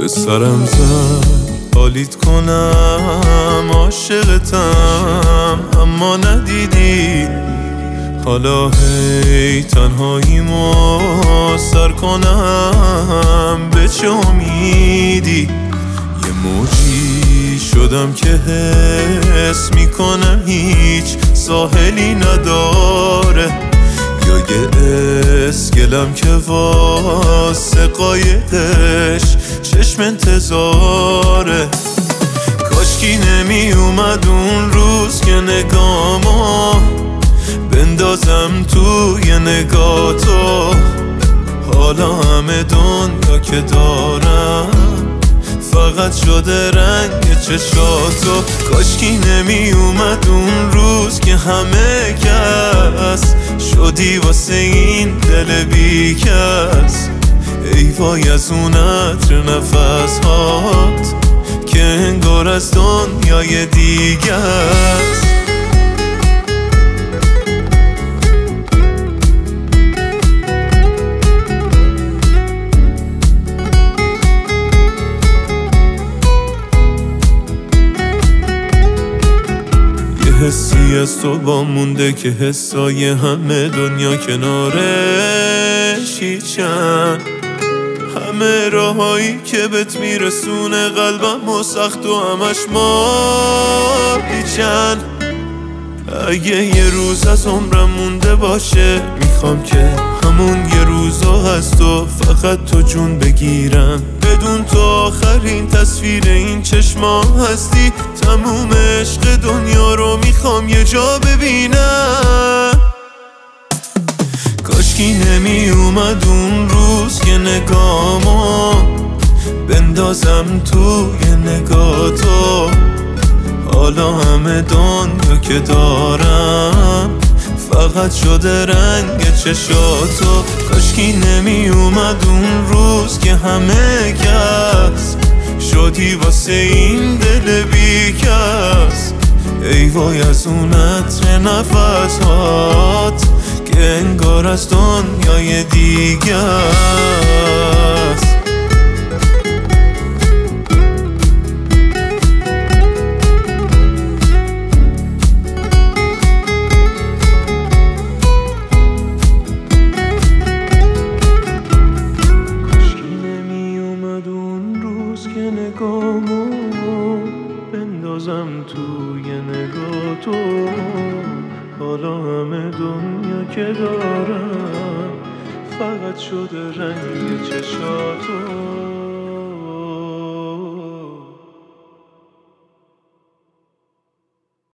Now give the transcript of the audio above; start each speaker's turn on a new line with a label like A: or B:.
A: به سرم زد حالیت کنم عاشقتم اما ندیدی. حالا هی تنهاییمو سر کنم به چه امیدی؟ یه موجی شدم که حس میکنم هیچ ساحلی نداره، یا یه اسکلم که واسه قایقش چشم انتظاره. کاشکی نمی اومد اون روز که نگامو بندازم توی نگاه تو. حالا همه دنیا که دارم فقط شده رنگ چشاتو. کاشکی نمی اومد اون روز که همه کس شدی واسه این دل بی کس. ای وای از اون عطر نفس هات که انگار از دنیای دیگه است. حسی از تو با مونده که حسای همه دنیا کنارش هیچن. همه راهایی که بهت میرسونه قلبم و سخت و همش ماریچن. اگه یه روز از عمرم مونده باشه میخوام که همون یه روزا هست و فقط تو جون بگیرم. بدون تو آخرین تصویر این چشما هستی. تموم عشق دنیا رو میخوام یه جا ببینم. کاشکی نمی اومد اون روز که نگامو بندازم توی نگاه تو. حالا همه دنیا که دارم فقط شده رنگ چشاتو. کاشکی نمی اومد اون روز که همه کس شدی واسه این دل بی کس. ای وای از اون عطر نفس هات که انگار از دنیای دیگه است. نگامو بندازم توی نگاه تو. حالا همه دنیا که دارم فقط شده رنگ چشاتو.